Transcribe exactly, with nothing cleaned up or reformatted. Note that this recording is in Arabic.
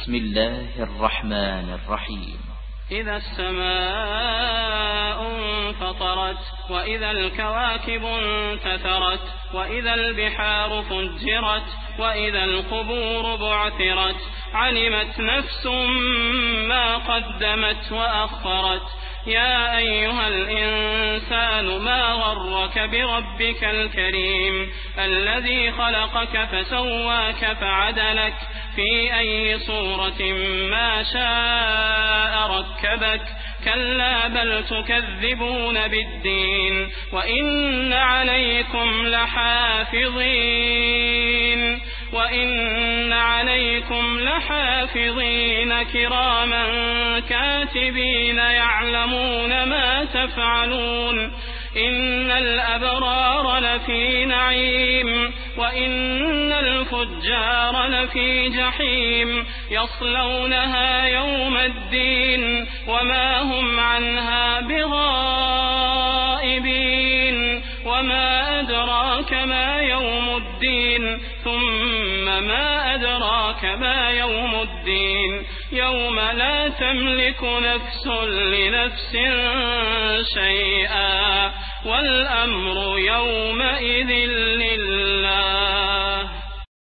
بسم الله الرحمن الرحيم. إذا السماء انفطرت وإذا الكواكب انتثرت وإذا البحار فجرت وإذا القبور بعثرت علمت نفس ما قدمت وأخرت يا أيها الإنسان ما غرك بربك الكريم الذي خلقك فسواك فعدلك في أي صورة ما شاء ركبك كلا بل تكذبون بالدين وإن عليكم لحافظين وإن عليكم لحافظين كراما كاتبين يعلمون ما تفعلون إن الأبرار لفي نعيم وإن الفجار لفي جحيم يصلونها يوم الدين وما هم عنها بغائبين وما أدراك ما يوم الدين ثم ما أدراك ما يوم الدين يوم لا تملك نفس لنفس شيئا والأمر يومئذ لله.